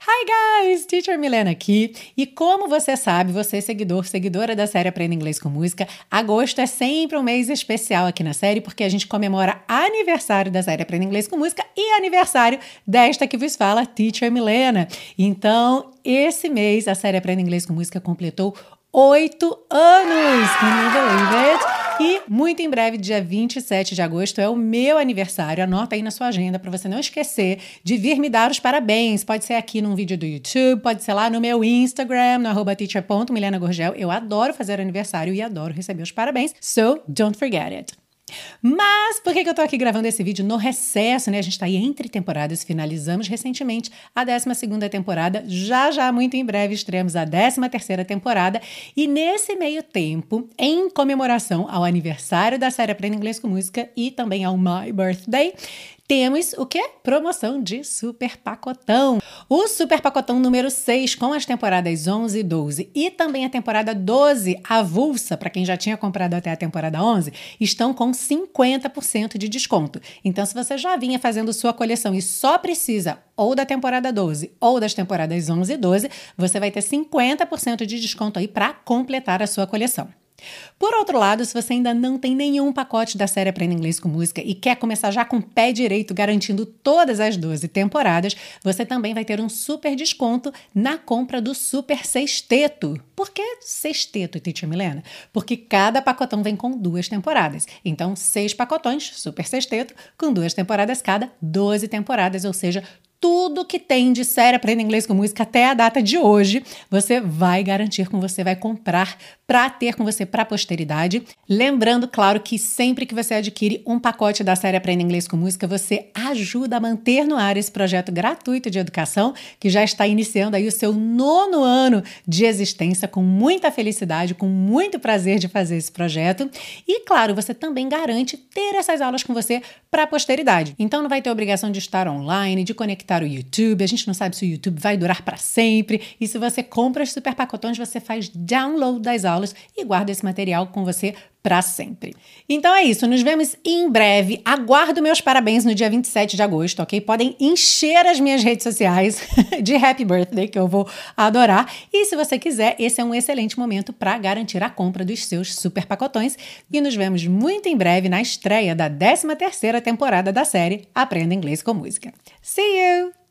Hi guys, Teacher Milena aqui. E como você sabe, você seguidora da série Aprenda Inglês com Música, agosto é sempre um mês especial aqui na série porque a gente comemora aniversário da série Aprenda Inglês com Música e aniversário desta que vos fala, Teacher Milena. Então, esse mês a série Aprenda Inglês com Música completou 8 anos! Can you believe it? E muito em breve, dia 27 de agosto, é o meu aniversário. Anota aí na sua agenda para você não esquecer de vir me dar os parabéns. Pode ser aqui num vídeo do YouTube, pode ser lá no meu Instagram, no @teacher.milenagorgel. Eu adoro fazer aniversário e adoro receber os parabéns. So, don't forget it. Mas por que eu tô aqui gravando esse vídeo no recesso, né? A gente tá aí entre temporadas, finalizamos recentemente a 12ª temporada, já muito em breve estreamos a 13ª temporada e nesse meio tempo, em comemoração ao aniversário da série Aprenda Inglês com Música e também ao My Birthday, temos o quê? Promoção de Super Pacotão. O Super Pacotão número 6, com as temporadas 11 e 12 e também a temporada 12 avulsa, para quem já tinha comprado até a temporada 11, estão com 50% de desconto. Então, se você já vinha fazendo sua coleção e só precisa ou da temporada 12 ou das temporadas 11 e 12, você vai ter 50% de desconto aí para completar a sua coleção. Por outro lado, se você ainda não tem nenhum pacote da série Aprenda Inglês com Música e quer começar já com o pé direito, garantindo todas as 12 temporadas, você também vai ter um super desconto na compra do Super Sexteto. Por que sexteto, Teacher Milena? Porque cada pacotão vem com 2 temporadas. Então, 6 pacotões, Super Sexteto, com 2 temporadas cada, 12 temporadas, ou seja, tudo que tem de série Aprenda Inglês com Música até a data de hoje, você vai garantir com você, vai comprar para ter com você para a posteridade. Lembrando, claro, que sempre que você adquire um pacote da série Aprenda Inglês com Música, você ajuda a manter no ar esse projeto gratuito de educação, que já está iniciando aí o seu 9º ano de existência, com muita felicidade, com muito prazer de fazer esse projeto. E, claro, você também garante ter essas aulas com você para a posteridade. Então, não vai ter obrigação de estar online, de conectar o YouTube, a gente não sabe se o YouTube vai durar para sempre, e se você compra os super pacotões, você faz download das aulas e guarda esse material com você para sempre. Então é isso, nos vemos em breve, aguardo meus parabéns no dia 27 de agosto, ok? Podem encher as minhas redes sociais de Happy Birthday, que eu vou adorar, e se você quiser, esse é um excelente momento para garantir a compra dos seus super pacotões, e nos vemos muito em breve na estreia da 13ª temporada da série Aprenda Inglês com Música. See you!